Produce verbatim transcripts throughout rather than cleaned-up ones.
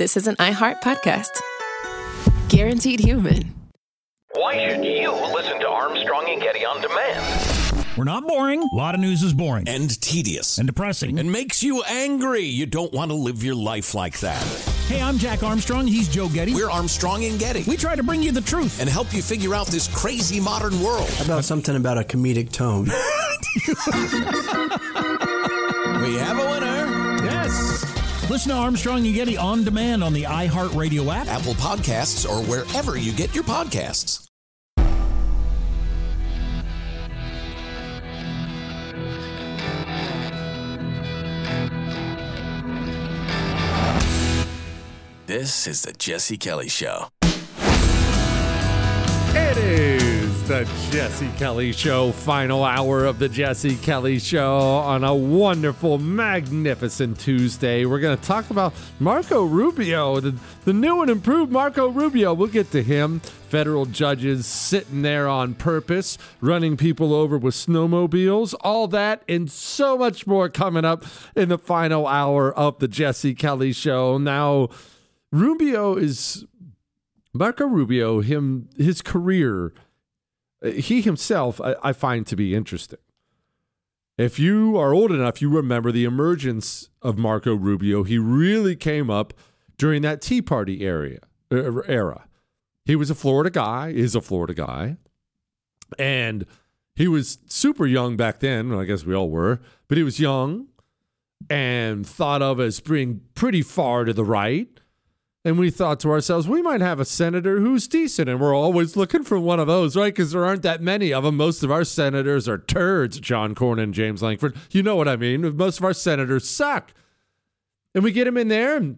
this is an iHeart podcast. Guaranteed human. Why should you listen to Armstrong and Getty on demand? We're not boring. A lot of news is boring. And tedious. And depressing. And makes you angry. You don't want to live your life like that. Hey, I'm Jack Armstrong. He's Joe Getty. We're Armstrong and Getty. We try to bring you the truth. And help you figure out this crazy modern world. How about something about a comedic tone? We have a winner. Yes. Listen to Armstrong and Getty on demand on the iHeartRadio app, Apple Podcasts, or wherever you get your podcasts. This is the Jesse Kelly Show. It is the Jesse Kelly Show, final hour of the Jesse Kelly Show on a wonderful, magnificent Tuesday. We're going to talk about Marco Rubio, the, the new and improved Marco Rubio. We'll get to him. Federal judges sitting there on purpose, running people over with snowmobiles, all that and so much more coming up in the final hour of the Jesse Kelly Show. Now, Rubio is... Marco Rubio, him, his career, he himself, I, I find to be interesting. If you are old enough, you remember the emergence of Marco Rubio. He really came up during that Tea Party area, era. He was a Florida guy, is a Florida guy, and he was super young back then. Well, I guess we all were, but he was young and thought of as being pretty far to the right. And we thought to ourselves, we might have a senator who's decent. And we're always looking for one of those, right? Because there aren't that many of them. Most of our senators are turds, John Cornyn and James Lankford. You know what I mean? Most of our senators suck. And we get him in there, and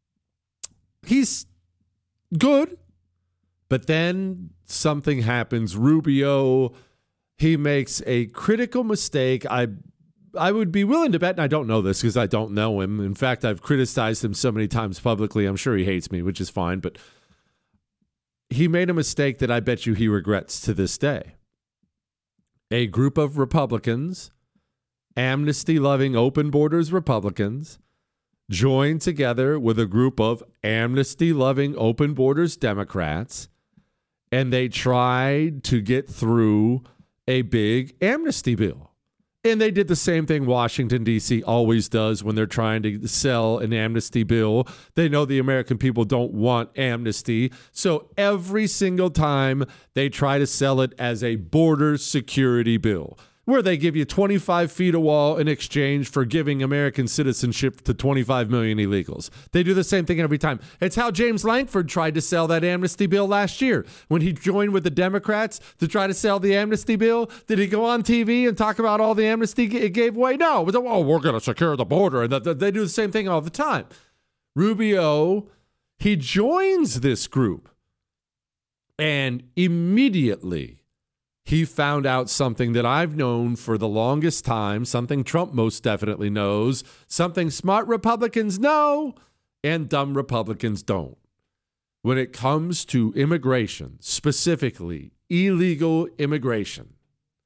he's good. But then something happens. Rubio, he makes a critical mistake. I I would be willing to bet, and I don't know this because I don't know him. In fact, I've criticized him so many times publicly. I'm sure he hates me, which is fine. But he made a mistake that I bet you he regrets to this day. A group of Republicans, amnesty-loving, open borders Republicans, joined together with a group of amnesty-loving, open borders Democrats, and they tried to get through a big amnesty bill. And they did the same thing Washington, D C always does when they're trying to sell an amnesty bill. They know the American people don't want amnesty. So every single time they try to sell it as a border security bill, where they give you twenty-five feet of wall in exchange for giving American citizenship to twenty-five million illegals. They do the same thing every time. It's how James Lankford tried to sell that amnesty bill last year. When he joined with the Democrats to try to sell the amnesty bill, did he go on T V and talk about all the amnesty it gave away? No. It was, oh, we're going to secure the border. And they do the same thing all the time. Rubio, he joins this group, and immediately he found out something that I've known for the longest time, something Trump most definitely knows, something smart Republicans know and dumb Republicans don't. When it comes to immigration, specifically illegal immigration,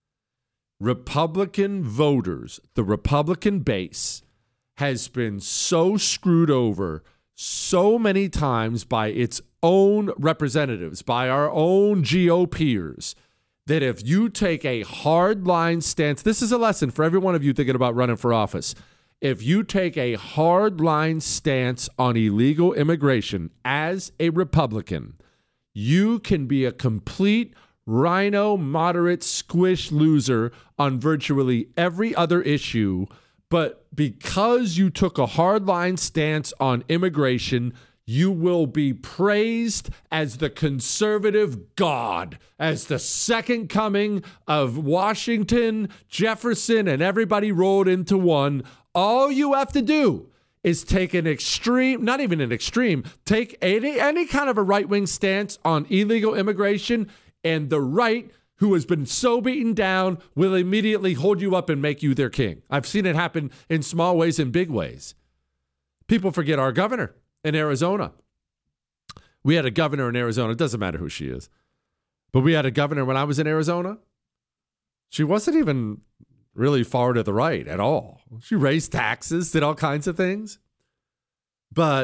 Republican voters, the Republican base, has been so screwed over so many times by its own representatives, by our own G O Pers, that if you take a hard-line stance, this is a lesson for every one of you thinking about running for office. If you take a hard-line stance on illegal immigration as a Republican, you can be a complete rhino, moderate, squish loser on virtually every other issue. But because you took a hard-line stance on immigration, you will be praised as the conservative God, as the second coming of Washington, Jefferson, and everybody rolled into one. All you have to do is take an extreme, not even an extreme, take any, any kind of a right-wing stance on illegal immigration, and the right, who has been so beaten down, will immediately hold you up and make you their king. I've seen it happen in small ways and big ways. People forget our governor in Arizona. We had a governor in Arizona. It doesn't matter who she is. But we had a governor when I was in Arizona. She wasn't even really far to the right at all. She raised taxes, did all kinds of things. But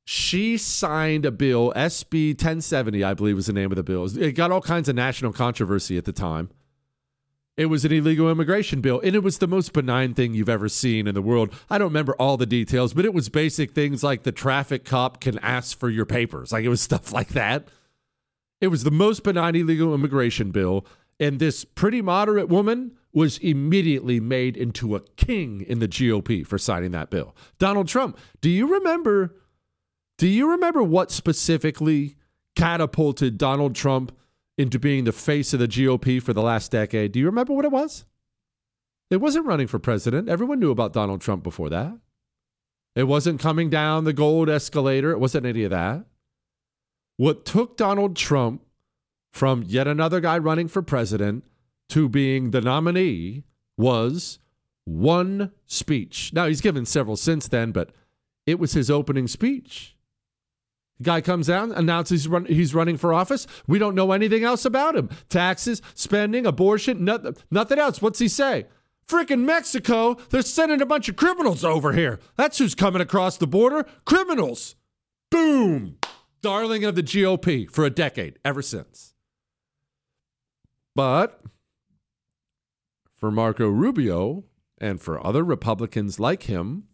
She signed a bill, S B ten seventy, I believe was the name of the bill. It got all kinds of national controversy at the time. It was an illegal immigration bill, and it was the most benign thing you've ever seen in the world. I don't remember all the details, but it was basic things like the traffic cop can ask for your papers. Like, it was stuff like that. It was the most benign illegal immigration bill, and this pretty moderate woman was immediately made into a king in the G O P for signing that bill. Donald Trump, do you remember, do you remember what specifically catapulted Donald Trump into being the face of the G O P for the last decade? Do you remember what it was? It wasn't running for president. Everyone knew about Donald Trump before that. It wasn't coming down the gold escalator. It wasn't any of that. What took Donald Trump from yet another guy running for president to being the nominee was one speech. Now, he's given several since then, but it was his opening speech. The guy comes down, announces he's, run, he's running for office. We don't know anything else about him. Taxes, spending, abortion, nothing, nothing else. What's he say? Frickin' Mexico, they're sending a bunch of criminals over here. That's who's coming across the border. Criminals. Boom. Darling of the G O P for a decade, ever since. But for Marco Rubio and for other Republicans like him,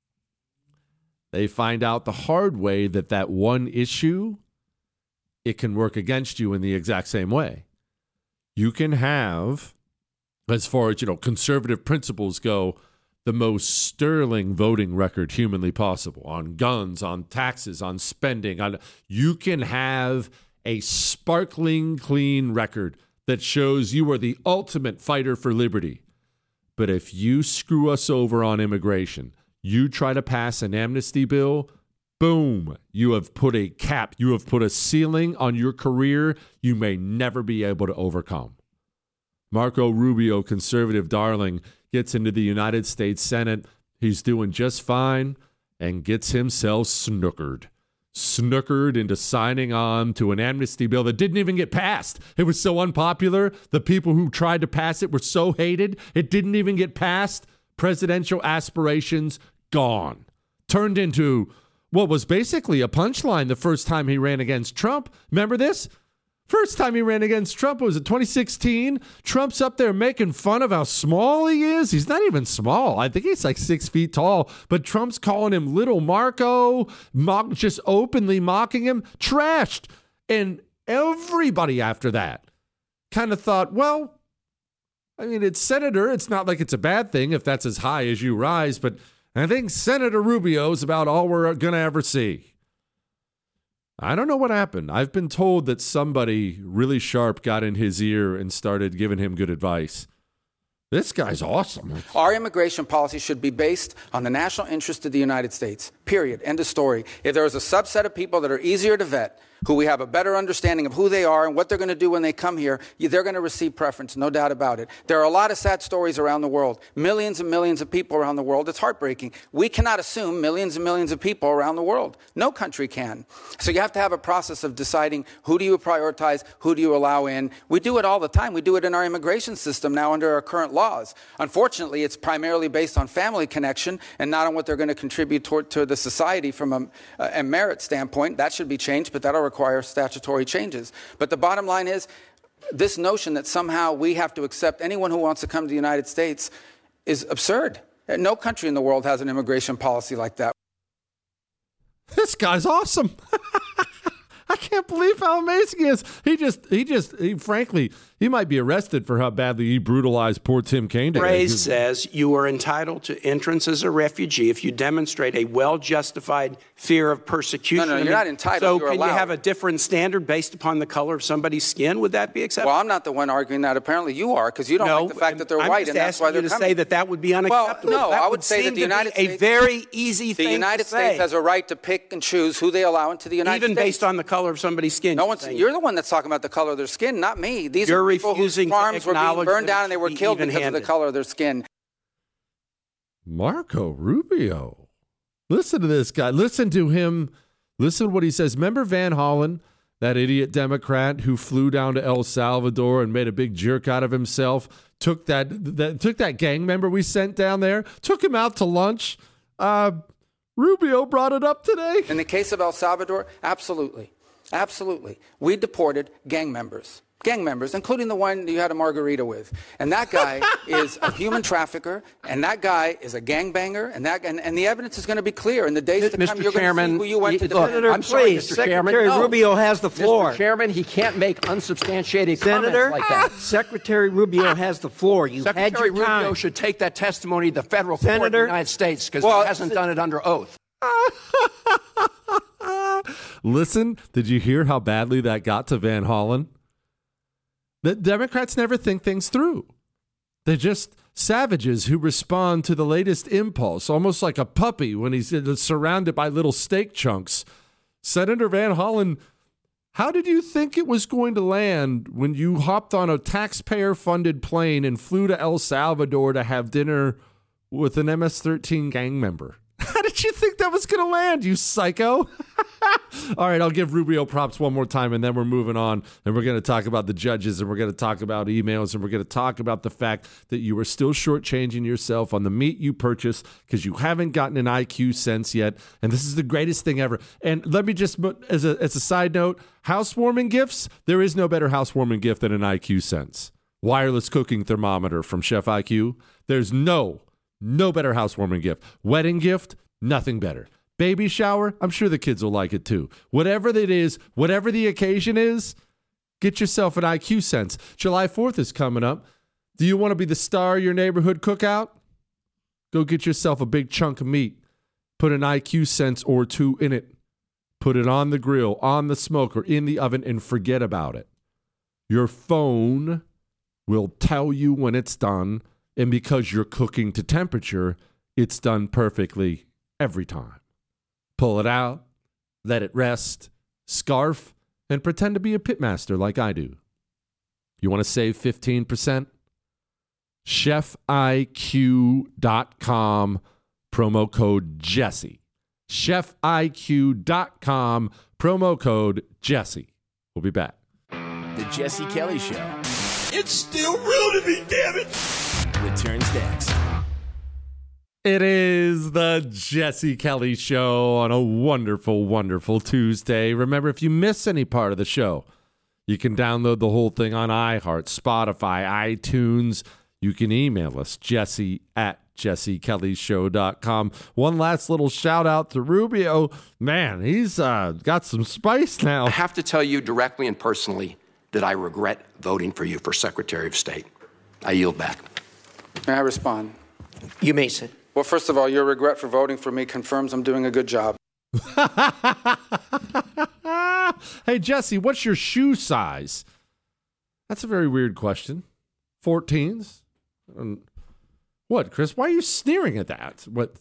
they find out the hard way that that one issue, it can work against you in the exact same way. You can have, as far as, you know, conservative principles go, the most sterling voting record humanly possible on guns, on taxes, on spending. On you can have a sparkling clean record that shows you are the ultimate fighter for liberty. But if you screw us over on immigration, you try to pass an amnesty bill, boom, you have put a cap, you have put a ceiling on your career you may never be able to overcome. Marco Rubio, conservative darling, gets into the United States Senate. He's doing just fine and gets himself snookered. Snookered into signing on to an amnesty bill that didn't even get passed. It was so unpopular. The people who tried to pass it were so hated, it didn't even get passed. Presidential aspirations gone. Turned into what was basically a punchline the first time he ran against Trump. Remember this? First time he ran against Trump was in twenty sixteen. Trump's up there making fun of how small he is. He's not even small. I think he's like six feet tall. But Trump's calling him Little Marco, mock, just openly mocking him. Trashed. And everybody after that kind of thought, well, I mean, it's Senator. It's not like it's a bad thing if that's as high as you rise. But I think Senator Rubio's about all we're going to ever see. I don't know what happened. I've been told that somebody really sharp got in his ear and started giving him good advice. This guy's awesome. Our immigration policy should be based on the national interest of the United States, period. End of story. If there is a subset of people that are easier to vet, who we have a better understanding of who they are and what they're going to do when they come here, they're going to receive preference, no doubt about it. There are a lot of sad stories around the world, millions and millions of people around the world. It's heartbreaking. We cannot assume millions and millions of people around the world. No country can. So you have to have a process of deciding who do you prioritize, who do you allow in. We do it all the time. We do it in our immigration system now under our current laws. Unfortunately, it's primarily based on family connection and not on what they're going to contribute toward, to the society from a, a merit standpoint. That should be changed, but that'll require statutory changes. But the bottom line is this notion that somehow we have to accept anyone who wants to come to the United States is absurd. No country in the world has an immigration policy like that. This guy's awesome. I can't believe how amazing he is. He just, he just, he, frankly, he might be arrested for how badly he brutalized poor Tim Kaine. Ray says you are entitled to entrance as a refugee if you demonstrate a well-justified fear of persecution. No, no, you're not entitled. So you're can allowed. You have a different standard based upon the color of somebody's skin? Would that be acceptable? Well, I'm not the one arguing that. Apparently you are, because you don't no, like the fact that they're I'm white, just and that's why they're you to coming. say that that would be unacceptable. Well, no, that I would, would say that the United States, a very easy the thing United to States say. has a right to pick and choose who they allow into the United Even States. Even based on the color of somebody's skin. No one's, you're the one that's talking about the color of their skin, not me. These you're are people whose farms were being burned down and they were killed because of the color of their skin. Marco Rubio. Listen to this guy. Listen to him. Listen to what he says. Remember Van Hollen, that idiot Democrat who flew down to El Salvador and made a big jerk out of himself? Took that, that took that gang member we sent down there, took him out to lunch. Uh, Rubio brought it up today. In the case of El Salvador, absolutely. Absolutely. We deported gang members. Gang members, including the one you had a margarita with. And that guy is a human trafficker, and that guy is a gangbanger, and that and, and the evidence is going to be clear. In the days to Mister come, you're Chairman, going to see who you went to look, defend. I'm I'm sorry, sorry, Mister Mister Chairman. Secretary No. Rubio has the floor. Mister Chairman, he can't make unsubstantiated Senator, comments like that. Secretary Rubio has the floor. You had Secretary your time. Rubio should take that testimony to the federal court in the Senator? United States because Well, he hasn't done it under oath. Listen, did you hear how badly that got to Van Hollen? The Democrats never think things through. They're just savages who respond to the latest impulse, almost like a puppy when he's surrounded by little steak chunks. Senator Van Hollen, how did you think it was going to land when you hopped on a taxpayer-funded plane and flew to El Salvador to have dinner with an M S thirteen gang member? How did you think that was going to land, you psycho? All right, I'll give Rubio props one more time, and then we're moving on, and we're going to talk about the judges, and we're going to talk about emails, and we're going to talk about the fact that you are still shortchanging yourself on the meat you purchase because you haven't gotten an I Q sense yet, and this is the greatest thing ever. And let me just, as a, as a side note, housewarming gifts, there is no better housewarming gift than an I Q sense. Wireless cooking thermometer from Chef I Q. There's no, no better housewarming gift. Wedding gift, nothing better. Baby shower, I'm sure the kids will like it too. Whatever it is, whatever the occasion is, get yourself an I Q sense. July fourth is coming up. Do you want to be the star of your neighborhood cookout? Go get yourself a big chunk of meat. Put an I Q sense or two in it. Put it on the grill, on the smoker, in the oven, and forget about it. Your phone will tell you when it's done, and because you're cooking to temperature, it's done perfectly every time. Pull it out, let it rest, scarf, and pretend to be a pitmaster like I do. You want to save fifteen percent? chef I Q dot com, promo code Jesse. chef I Q dot com, promo code Jesse. We'll be back. The Jesse Kelly Show It's still real to me, damn it! returns next. It is the Jesse Kelly Show on a wonderful, wonderful Tuesday. Remember, if you miss any part of the show, you can download the whole thing on iHeart, Spotify, iTunes. You can email us, Jesse at jesse kelly show dot com. One last little shout out to Rubio. Man, he's uh, got some spice now. I have to tell you directly and personally that I regret voting for you for Secretary of State. I yield back. May I respond? You may sit. Well, first of all, your regret for voting for me confirms I'm doing a good job. Hey, Jesse, what's your shoe size? That's a very weird question. fourteens? Um, what, Chris? Why are you sneering at that? What?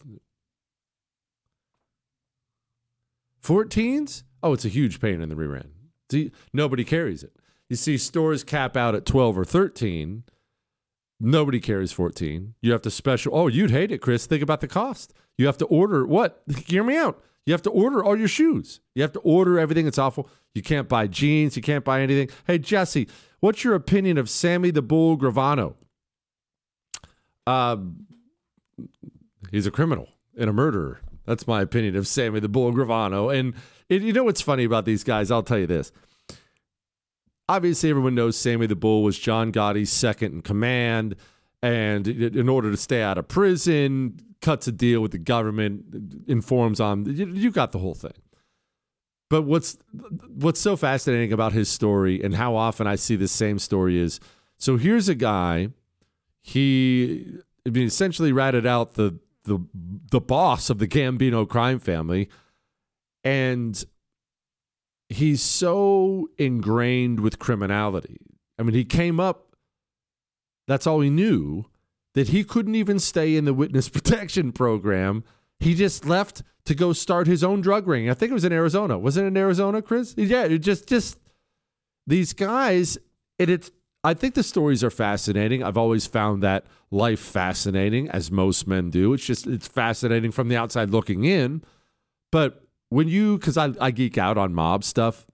fourteens? Oh, it's a huge pain in the rear end. See, nobody carries it. You see, stores cap out at twelve or thirteen. Nobody carries fourteen. You have to special. Oh, you'd hate it, Chris. Think about the cost. You have to order what? Hear me out. You have to order all your shoes. You have to order everything. It's awful. You can't buy jeans. You can't buy anything. Hey, Jesse, what's your opinion of Sammy the Bull Gravano? Uh, he's a criminal and a murderer. That's my opinion of Sammy the Bull Gravano. And it, you know what's funny about these guys? I'll tell you this. Obviously, everyone knows Sammy the Bull was John Gotti's second in command, and in order to stay out of prison, cuts a deal with the government, informs on, you, you got the whole thing. But what's what's so fascinating about his story and how often I see the same story is, so here's a guy, he I mean, essentially ratted out the, the, the boss of the Gambino crime family, and he's so ingrained with criminality. I mean, he came up, that's all he knew, that he couldn't even stay in the witness protection program. He just left to go start his own drug ring. I think it was in Arizona. Was it in Arizona, Chris? Yeah, it just, just these guys, and it's, I think the stories are fascinating. I've always found that life fascinating, as most men do. It's just, it's fascinating from the outside looking in. But when you, because I, I geek out on mob stuff,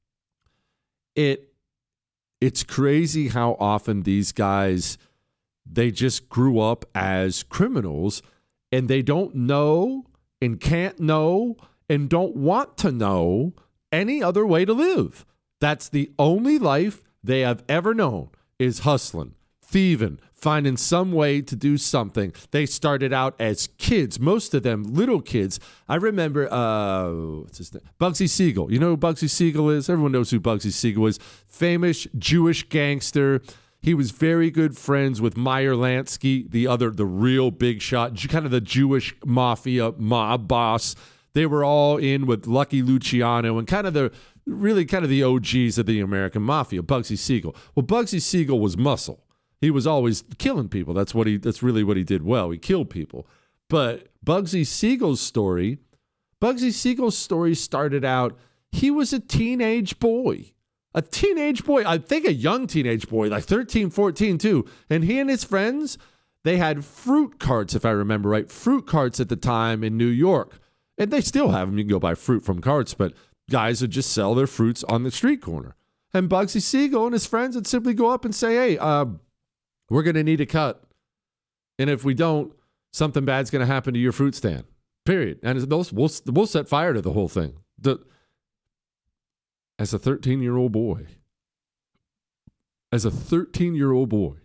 it it's crazy how often these guys, they just grew up as criminals and they don't know and can't know and don't want to know any other way to live. That's the only life they have ever known, is hustling, thieving, finding some way to do something. They started out as kids, most of them little kids. I remember uh, what's his name? Bugsy Siegel. You know who Bugsy Siegel is? Everyone knows who Bugsy Siegel is. Famous Jewish gangster. He was very good friends with Meyer Lansky, the other, the real big shot, kind of the Jewish mafia mob boss. They were all in with Lucky Luciano and kind of the, really kind of the O Gs of the American mafia, Bugsy Siegel. Well, Bugsy Siegel was muscle. He was always killing people. That's what he. That's really what he did well. He killed people. But Bugsy Siegel's story, Bugsy Siegel's story started out, he was a teenage boy. A teenage boy. I think a young teenage boy, like thirteen, fourteen too. And he and his friends, they had fruit carts, if I remember right. Fruit carts at the time in New York. And they still have them. You can go buy fruit from carts, but guys would just sell their fruits on the street corner. And Bugsy Siegel and his friends would simply go up and say, hey, uh, we're going to need a cut. And if we don't, something bad's going to happen to your fruit stand. Period. And we'll, we'll set fire to the whole thing. The, as a thirteen-year-old boy, as a thirteen-year-old boy,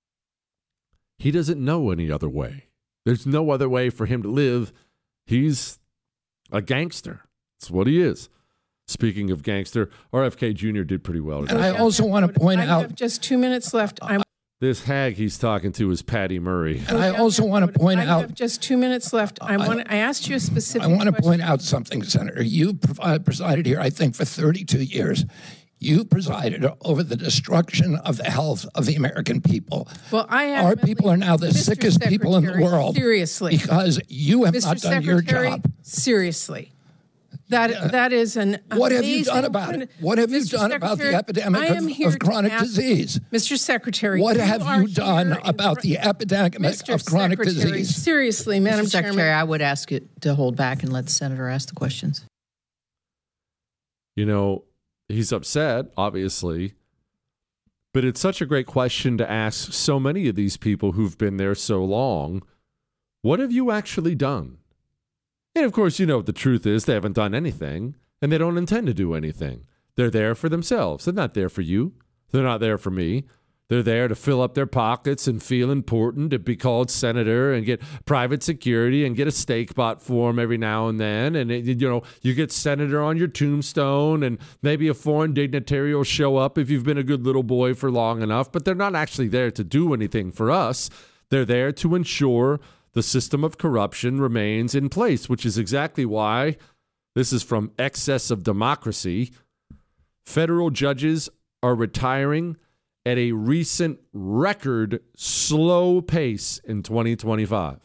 he doesn't know any other way. There's no other way for him to live. He's a gangster. That's what he is. Speaking of gangster, R F K Junior did pretty well today. And I also want to point I out... have just two minutes left. I'm This hag he's talking to is Patty Murray. And I also want to point I out... have just two minutes left. I, I want. I asked you a specific I want to question. point out something, Senator. You presided here, I think, for thirty-two years. You presided over the destruction of the health of the American people. Well, I have Our people are now the Mister sickest people in the Secretary, world. Seriously. Because you have Mister not done your Secretary, job. Seriously. That that is an What have you amazing done about it? What have Mister you done about the Secretary, epidemic I am of, here of to chronic ask- disease? Mister Secretary, What you have are you done here in about fr- the epidemic Mister of chronic Secretary, disease? Seriously, Madam Mister Secretary, Chairman. I would ask it to hold back and let the senator ask the questions. You know, he's upset, obviously, but it's such a great question to ask so many of these people who've been there so long. What have you actually done? And of course, you know what the truth is. They haven't done anything, and they don't intend to do anything. They're there for themselves. They're not there for you. They're not there for me. They're there to fill up their pockets and feel important, to be called senator and get private security and get a steak bought for them every now and then. And, it, you know, you get senator on your tombstone, and maybe a foreign dignitary will show up if you've been a good little boy for long enough. But they're not actually there to do anything for us. They're there to ensure the system of corruption remains in place, which is exactly why, this is from Excess of Democracy, federal judges are retiring at a recent record slow pace in twenty twenty-five.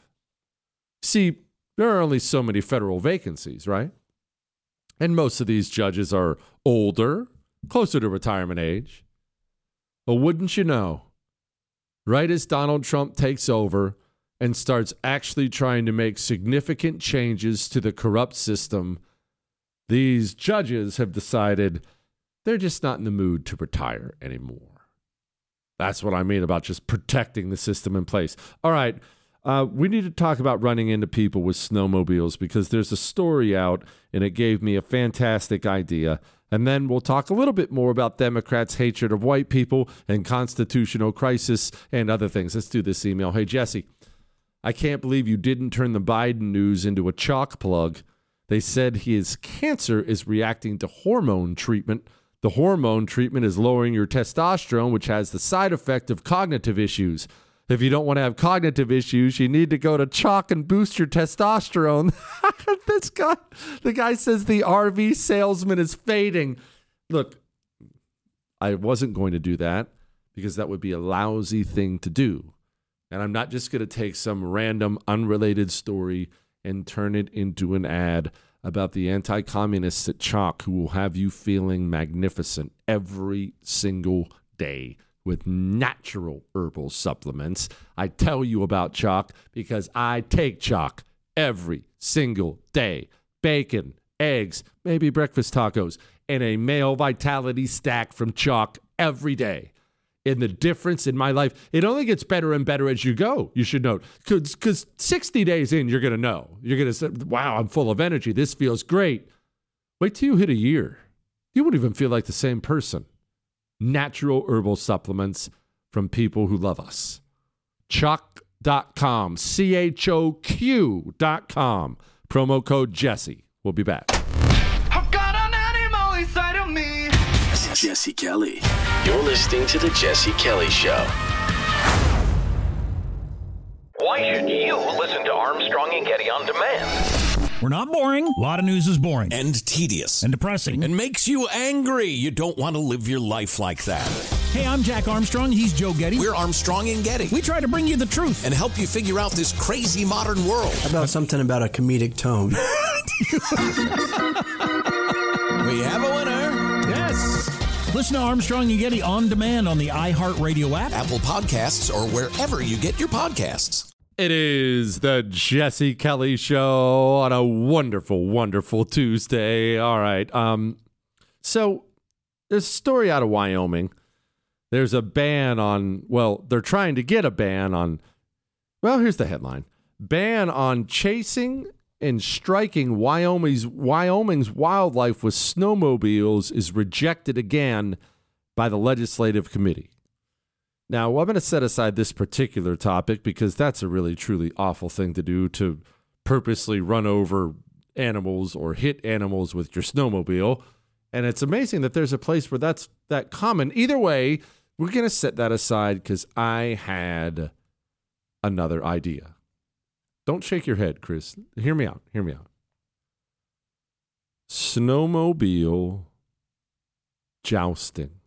See, there are only so many federal vacancies, right? And most of these judges are older, closer to retirement age. But wouldn't you know, right as Donald Trump takes over and starts actually trying to make significant changes to the corrupt system, these judges have decided they're just not in the mood to retire anymore. That's what I mean about just protecting the system in place. All right, uh, we need to talk about running into people with snowmobiles, because there's a story out, and it gave me a fantastic idea. And then we'll talk a little bit more about Democrats' hatred of white people and constitutional crisis and other things. Let's do this email. Hey, Jesse, I can't believe you didn't turn the Biden news into a chalk plug. They said his cancer is reacting to hormone treatment. The hormone treatment is lowering your testosterone, which has the side effect of cognitive issues. If you don't want to have cognitive issues, you need to go to chalk and boost your testosterone. This guy, the guy says the R V salesman is fading. Look, I wasn't going to do that because that would be a lousy thing to do. And I'm not just going to take some random unrelated story and turn it into an ad about the anti-communists at Chalk, who will have you feeling magnificent every single day with natural herbal supplements. I tell you about Chalk because I take Chalk every single day. Bacon, eggs, maybe breakfast tacos, and a male vitality stack from Chalk every day. in the difference in my life. It only gets better and better as you go, you should know. Because sixty days in, you're going to know. You're going to say, wow, I'm full of energy. This feels great. Wait till you hit a year. You won't even feel like the same person. Natural herbal supplements from people who love us. Choq dot com, C H O Q dot com. Promo code Jesse. We'll be back. I've got an animal inside of me. This is Jesse Kelly. You're listening to The Jesse Kelly Show. Why should you listen to Armstrong and Getty on demand? We're not boring. A lot of news is boring. And tedious. And depressing. And makes you angry. You don't want to live your life like that. Hey, I'm Jack Armstrong. He's Joe Getty. We're Armstrong and Getty. We try to bring you the truth. And help you figure out this crazy modern world. How about something about a comedic tone? We have a winner. Yes. Listen to Armstrong and Getty on demand on the iHeartRadio app, Apple Podcasts, or wherever you get your podcasts. It is the Jesse Kelly Show on a wonderful, wonderful Tuesday. All right. Um, so there's a story out of Wyoming. There's a ban on, well, they're trying to get a ban on, well, here's the headline. Ban on chasing and striking Wyoming's, Wyoming's wildlife with snowmobiles is rejected again by the legislative committee. Now, I'm going to set aside this particular topic because that's a really, truly awful thing to do, to purposely run over animals or hit animals with your snowmobile. And it's amazing that there's a place where that's that common. Either way, we're going to set that aside because I had another idea. Don't shake your head, Chris. Hear me out. Hear me out. Snowmobile jousting.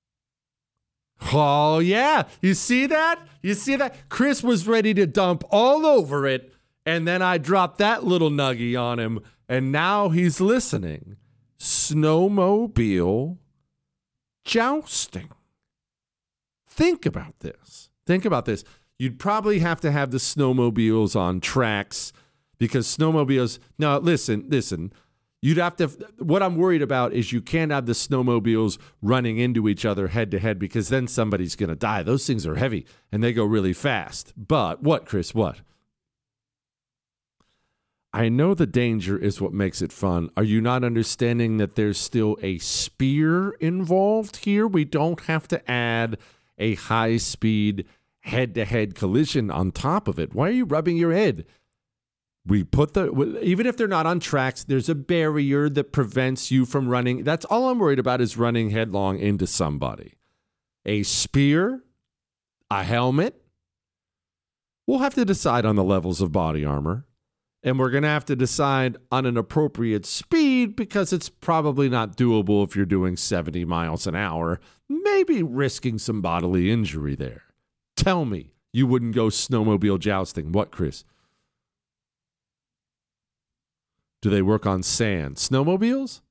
Oh, yeah. You see that? You see that? Chris was ready to dump all over it, and then I dropped that little nuggie on him, and now he's listening. Snowmobile jousting. Think about this. Think about this. You'd probably have to have the snowmobiles on tracks because snowmobiles... Now, listen, listen. You'd have to, what I'm worried about is you can't have the snowmobiles running into each other head to head because then somebody's going to die. Those things are heavy and they go really fast. But what, Chris, what? I know the danger is what makes it fun. Are you not understanding that there's still a spear involved here? We don't have to add a high speed head to head collision on top of it. Why are you rubbing your head? We put the, even if they're not on tracks, there's a barrier that prevents you from running. That's all I'm worried about is running headlong into somebody. A spear, a helmet. We'll have to decide on the levels of body armor. And we're going to have to decide on an appropriate speed because it's probably not doable if you're doing seventy miles an hour, maybe risking some bodily injury there. Tell me you wouldn't go snowmobile jousting. What, Chris? Do they work on sand? Snowmobiles?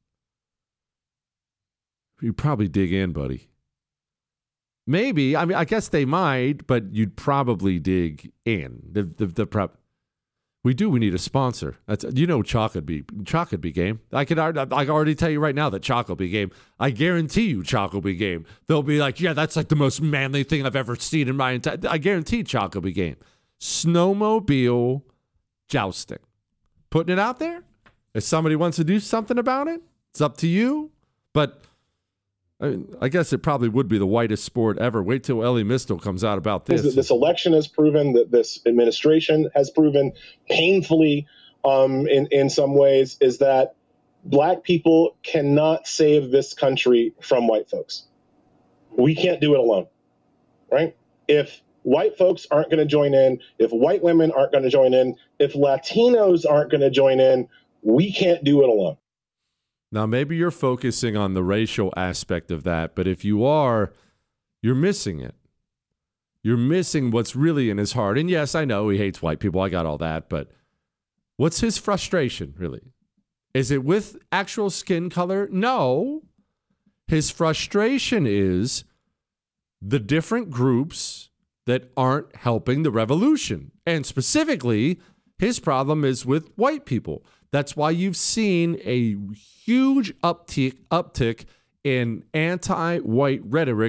You probably dig in, buddy. Maybe. I mean, I guess they might, but you'd probably dig in. The the the prep. We do. We need a sponsor. That's you know, Choq would be Choq would be game. I can I can already tell you right now that Choq will be game. I guarantee you, Choq will be game. They'll be like, yeah, that's like the most manly thing I've ever seen in my entire. I guarantee Choq will be game. Snowmobile jousting. Putting it out there. If somebody wants to do something about it, it's up to you. But I mean, I guess it probably would be the whitest sport ever. Wait till Ellie Mistel comes out about this. This election has proven, that this administration has proven painfully um, in, in some ways, is that black people cannot save this country from white folks. We can't do it alone, right? If white folks aren't going to join in, if white women aren't going to join in, if Latinos aren't going to join in, we can't do it alone. Now, maybe you're focusing on the racial aspect of that, but if you are, you're missing it. You're missing what's really in his heart. And yes, I know he hates white people. I got all that. But what's his frustration, really? Is it with actual skin color? No. His frustration is the different groups that aren't helping the revolution. And specifically, his problem is with white people. That's why you've seen a huge uptick, uptick in anti-white rhetoric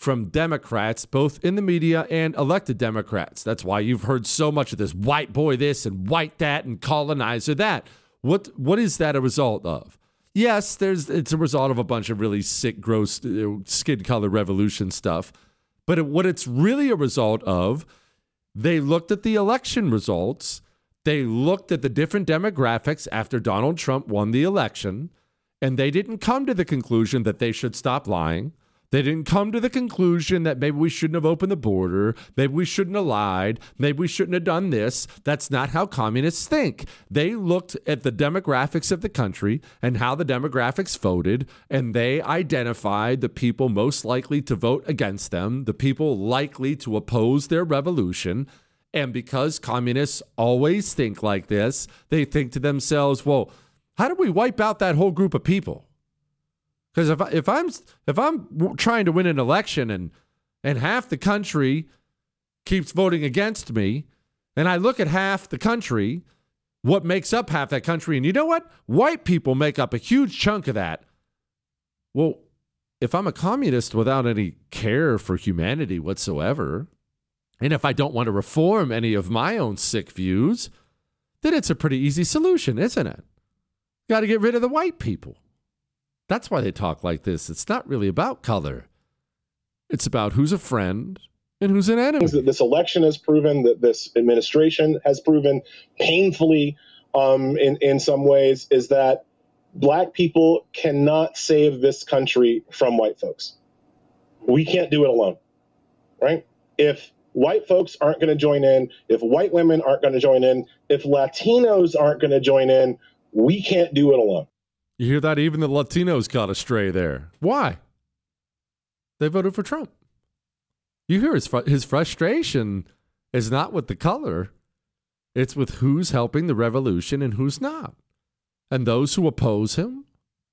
from Democrats, both in the media and elected Democrats. That's why you've heard so much of this white boy this and white that and colonizer that. What what is that a result of? Yes, there's it's a result of a bunch of really sick, gross, you know, skin color revolution stuff. But it, what it's really a result of, they looked at the election results. They looked at the different demographics after Donald Trump won the election, and they didn't come to the conclusion that they should stop lying. They didn't come to the conclusion that maybe we shouldn't have opened the border, maybe we shouldn't have lied, maybe we shouldn't have done this. That's not how communists think. They looked at the demographics of the country and how the demographics voted, and they identified the people most likely to vote against them, the people likely to oppose their revolution. And because communists always think like this, they think to themselves, well, how do we wipe out that whole group of people? Because if I, if I'm if I'm trying to win an election and and half the country keeps voting against me, and I look at half the country, what makes up half that country, and you know what? White people make up a huge chunk of that. Well, if I'm a communist without any care for humanity whatsoever, and if I don't want to reform any of my own sick views, then it's a pretty easy solution, isn't it? Got to get rid of the white people. That's why they talk like this. It's not really about color. It's about who's a friend and who's an enemy. That this election has proven, that this administration has proven painfully um, in, in some ways, is that black people cannot save this country from white folks. We can't do it alone, right? If white folks aren't going to join in, if white women aren't going to join in, if Latinos aren't going to join in, we can't do it alone. You hear that? Even the Latinos got astray there. Why? They voted for Trump. You hear his fr- his frustration is not with the color. It's with who's helping the revolution and who's not. And those who oppose him,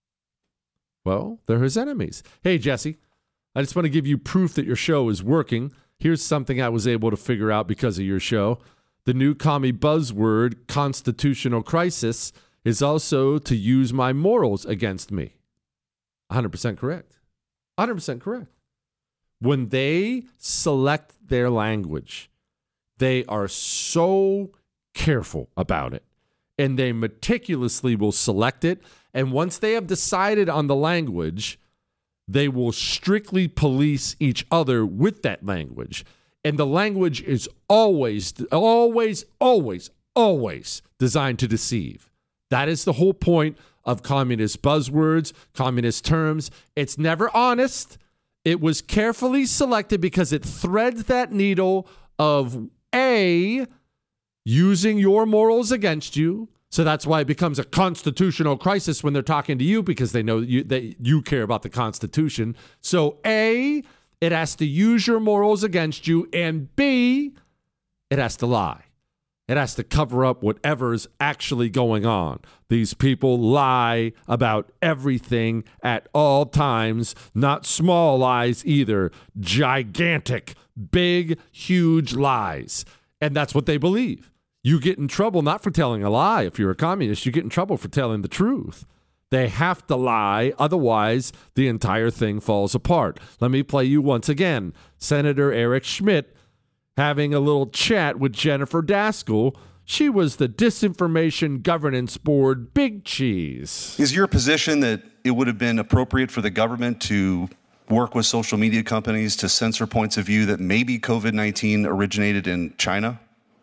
well, they're his enemies. Hey, Jesse, I just want to give you proof that your show is working. Here's something I was able to figure out because of your show. The new commie buzzword, constitutional crisis, is also to use my morals against me. one hundred percent correct. one hundred percent correct. When they select their language, they are so careful about it, and they meticulously will select it. And once they have decided on the language, they will strictly police each other with that language. And the language is always, always, always, always designed to deceive. That is the whole point of communist buzzwords, communist terms. It's never honest. It was carefully selected because it threads that needle of A, using your morals against you. So that's why it becomes a constitutional crisis when they're talking to you, because they know you, that you care about the Constitution. So A, it has to use your morals against you, and B, it has to lie. It has to cover up whatever's actually going on. These people lie about everything at all times, not small lies either. Gigantic, big, huge lies. And that's what they believe. You get in trouble not for telling a lie. If you're a communist, you get in trouble for telling the truth. They have to lie, otherwise the entire thing falls apart. Let me play you once again. Senator Eric Schmidt having a little chat with Jennifer Daskal. She was the Disinformation Governance Board big cheese. Is your position that it would have been appropriate for the government to work with social media companies to censor points of view that maybe COVID nineteen originated in China?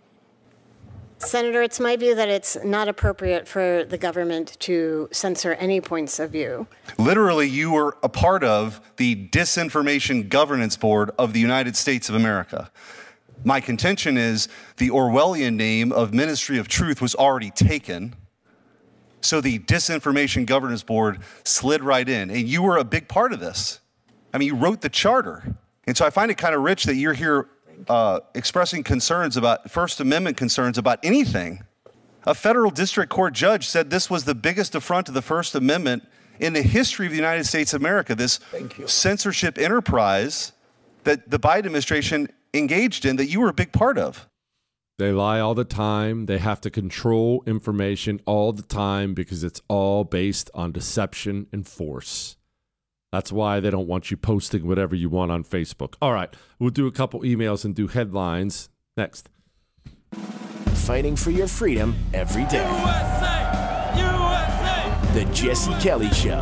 Senator, it's my view that it's not appropriate for the government to censor any points of view. Literally, you were a part of the Disinformation Governance Board of the United States of America. My contention is the Orwellian name of Ministry of Truth was already taken, so the Disinformation Governance Board slid right in, and you were a big part of this. I mean, you wrote the charter. And so I find it kind of rich that you're here uh, expressing concerns about First Amendment concerns about anything. A federal district court judge said this was the biggest affront to the First Amendment in the history of the United States of America, this censorship enterprise that the Biden administration engaged in, that you were a big part of. They lie all the time. They have to control information all the time because it's all based on deception and force. That's why they don't want you posting whatever you want on Facebook. All right, we'll do a couple emails and do headlines next. Fighting for your freedom every day. U S A! U S A! The Jesse Kelly Show.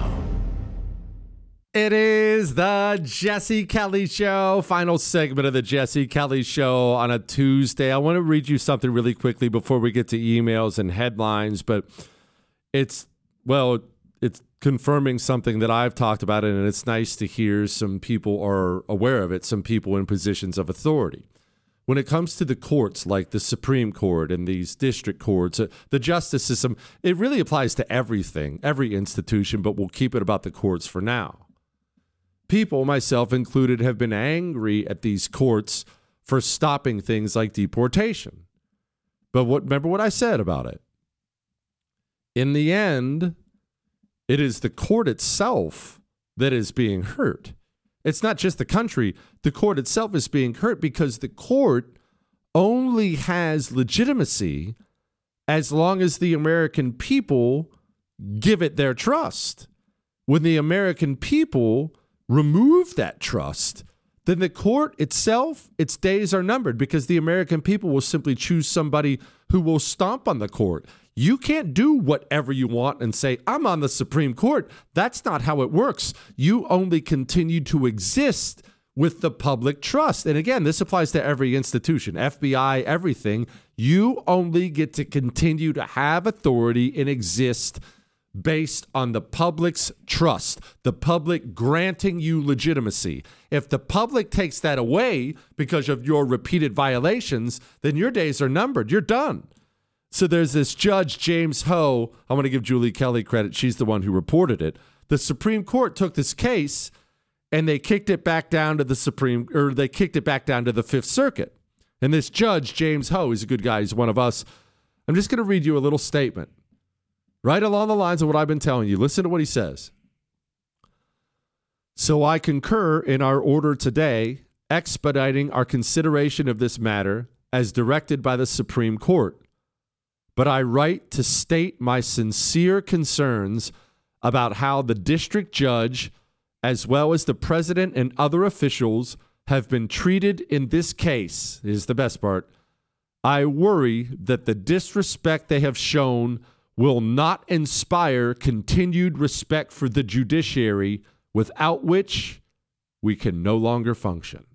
It is the Jesse Kelly Show, final segment of the Jesse Kelly Show on a Tuesday. I want to read you something really quickly before we get to emails and headlines, but it's, well, it's confirming something that I've talked about, and it's nice to hear some people are aware of it, some people in positions of authority. When it comes to the courts, like the Supreme Court and these district courts, uh, the justice system, it really applies to everything, every institution, but we'll keep it about the courts for now. People, myself included, have been angry at these courts for stopping things like deportation. But what, remember what I said about it. In the end, it is the court itself that is being hurt. It's not just the country. The court itself is being hurt because the court only has legitimacy as long as the American people give it their trust. When the American people remove that trust, then the court itself, its days are numbered because the American people will simply choose somebody who will stomp on the court. You can't do whatever you want and say, I'm on the Supreme Court. That's not how it works. You only continue to exist with the public trust. And again, this applies to every institution, F B I, everything. You only get to continue to have authority and exist based on the public's trust, the public granting you legitimacy. If the public takes that away because of your repeated violations, then your days are numbered. You're done. So there's this judge, James Ho. I want to give Julie Kelly credit. She's the one who reported it. The Supreme Court took this case and they kicked it back down to the Supreme, or they kicked it back down to the Fifth Circuit. And this judge, James Ho, he's a good guy. He's one of us. I'm just going to read you a little statement right along the lines of what I've been telling you. Listen to what he says. So I concur in our order today, expediting our consideration of this matter as directed by the Supreme Court. But I write to state my sincere concerns about how the district judge, as well as the president and other officials, have been treated in this case. Is the best part. I worry that the disrespect they have shown will not inspire continued respect for the judiciary, without which we can no longer function.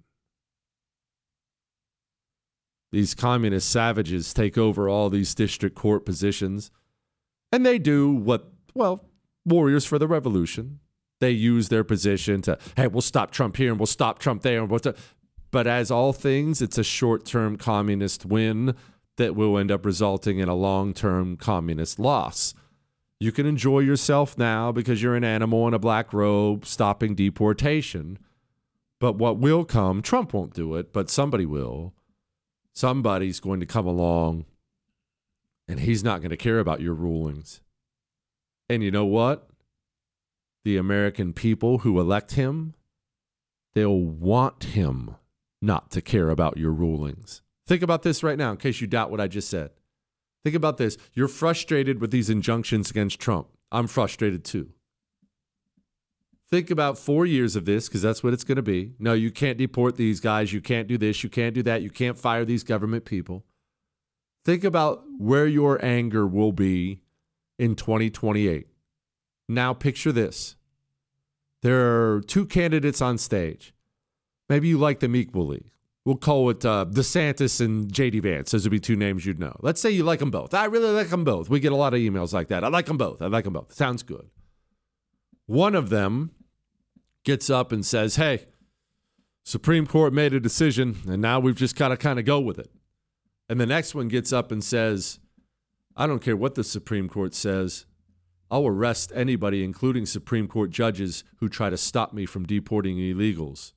These communist savages take over all these district court positions, and they do what, well, warriors for the revolution. They use their position to, hey, we'll stop Trump here and we'll stop Trump there. And we'll t-. But as all things, it's a short-term communist win that will end up resulting in a long-term communist loss. You can enjoy yourself now because you're an animal in a black robe stopping deportation. But what will come, Trump won't do it, but somebody will. Somebody's going to come along and he's not going to care about your rulings. And you know what? The American people who elect him, they'll want him not to care about your rulings. Think about this right now in case you doubt what I just said. Think about this. You're frustrated with these injunctions against Trump. I'm frustrated too. Think about four years of this, because that's what it's going to be. No, you can't deport these guys. You can't do this. You can't do that. You can't fire these government people. Think about where your anger will be in twenty twenty-eight. Now picture this. There are two candidates on stage. Maybe you like them equally. We'll call it uh, DeSantis and J D Vance. Those would be two names you'd know. Let's say you like them both. I really like them both. We get a lot of emails like that. I like them both. I like them both. Sounds good. One of them gets up and says, hey, Supreme Court made a decision, and now we've just got to kind of go with it. And the next one gets up and says, I don't care what the Supreme Court says. I'll arrest anybody, including Supreme Court judges, who try to stop me from deporting illegals.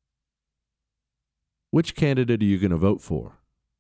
Which candidate are you going to vote for?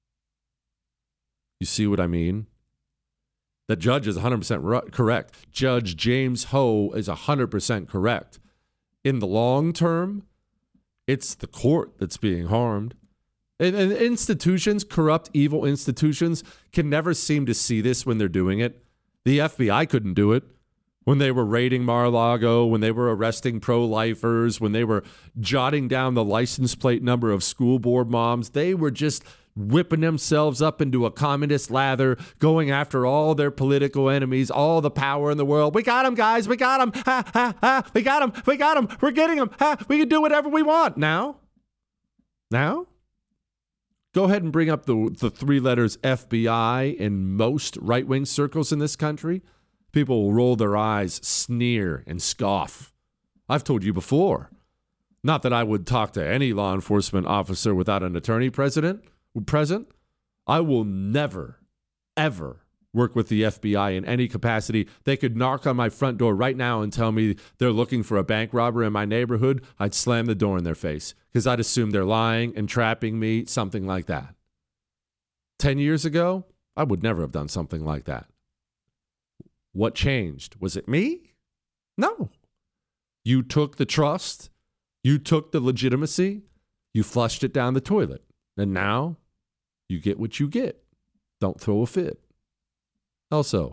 You see what I mean? The judge is one hundred percent ru- correct. Judge James Ho is one hundred percent correct. In the long term, it's the court that's being harmed. And, and institutions, corrupt, evil institutions, can never seem to see this when they're doing it. The F B I couldn't do it when they were raiding Mar-a-Lago, when they were arresting pro-lifers, when they were jotting down the license plate number of school board moms. They were just whipping themselves up into a communist lather, going after all their political enemies, all the power in the world. We got them, guys. We got them. Ha, ha, ha. We got them. We got them. We're getting them. Ha. We can do whatever we want. Now, now, go ahead and bring up the, the three letters F B I in most right-wing circles in this country. People will roll their eyes, sneer, and scoff. I've told you before. Not that I would talk to any law enforcement officer without an attorney president. present, I will never, ever work with the F B I in any capacity. They could knock on my front door right now and tell me they're looking for a bank robber in my neighborhood. I'd slam the door in their face because I'd assume they're lying and trapping me, something like that. Ten years ago, I would never have done something like that. What changed? Was it me? No. You took the trust. You took the legitimacy. You flushed it down the toilet. And now you get what you get. Don't throw a fit. Also,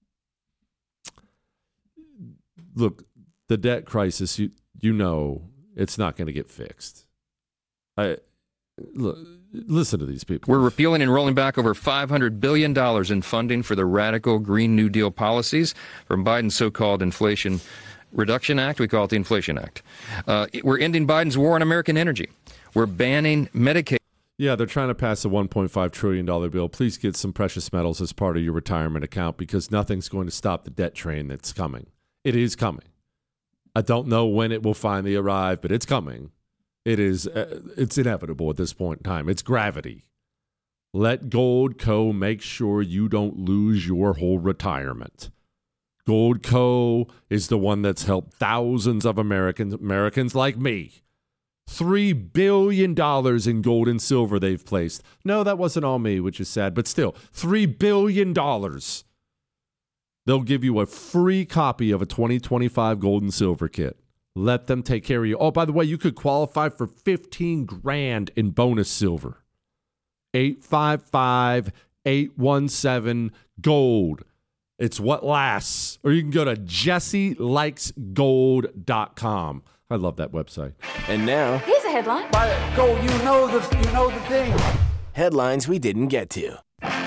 look, the debt crisis, you you know it's not going to get fixed. I look, listen to these people. We're repealing and rolling back over five hundred billion dollars in funding for the radical Green New Deal policies from Biden's so-called Inflation Reduction Act. We call it the Inflation Act. Uh, we're ending Biden's war on American energy. We're banning Medicaid. Yeah, they're trying to pass a one point five trillion dollars bill. Please get some precious metals as part of your retirement account because nothing's going to stop the debt train that's coming. It is coming. I don't know when it will finally arrive, but it's coming. It is. Uh, it's inevitable at this point in time. It's gravity. Let Goldco make sure you don't lose your whole retirement. Goldco is the one that's helped thousands of Americans, Americans like me. Three billion dollars in gold and silver they've placed. No, that wasn't all me, which is sad, but still, three billion dollars. They'll give you a free copy of a twenty twenty-five gold and silver kit. Let them take care of you. Oh, by the way, you could qualify for fifteen grand in bonus silver. eight five five, eight one seven, gold. It's what lasts. Or you can go to jesse likes gold dot com. I love that website. And now, here's a headline. Go, you know the you know the thing. Headlines we didn't get to.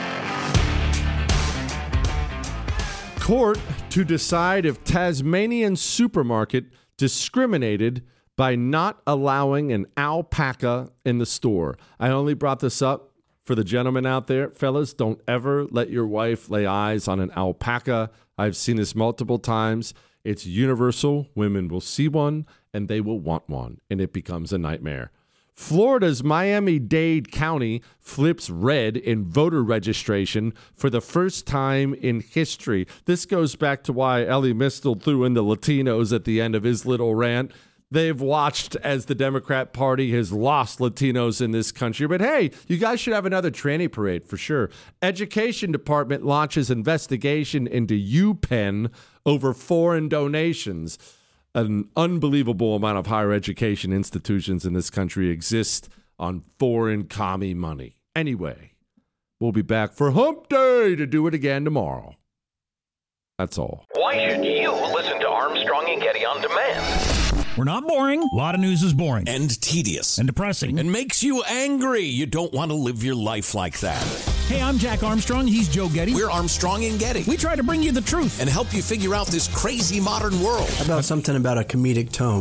Court to decide if Tasmanian supermarket discriminated by not allowing an alpaca in the store. I only brought this up for the gentlemen out there. Fellas, don't ever let your wife lay eyes on an alpaca. I've seen this multiple times. It's universal. Women will see one and they will want one, and it becomes a nightmare. Florida's Miami-Dade County flips red in voter registration for the first time in history. This goes back to why Ellie Mistel threw in the Latinos at the end of his little rant. They've watched as the Democrat Party has lost Latinos in this country. But hey, you guys should have another tranny parade for sure. Education Department launches investigation into UPenn over foreign donations. An unbelievable amount of higher education institutions in this country exist on foreign commie money. Anyway, we'll be back for Hump Day to do it again tomorrow. That's all. Why should you listen to Armstrong and Getty on demand? We're not boring. A lot of news is boring. And tedious. And depressing. And makes you angry. You don't want to live your life like that. Hey, I'm Jack Armstrong. He's Joe Getty. We're Armstrong and Getty. We try to bring you the truth. And help you figure out this crazy modern world. How about something about a comedic tone?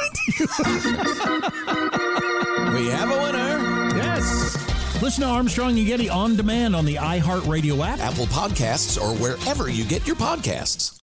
We have a winner. Yes. Listen to Armstrong and Getty on demand on the iHeartRadio app, Apple Podcasts, or wherever you get your podcasts.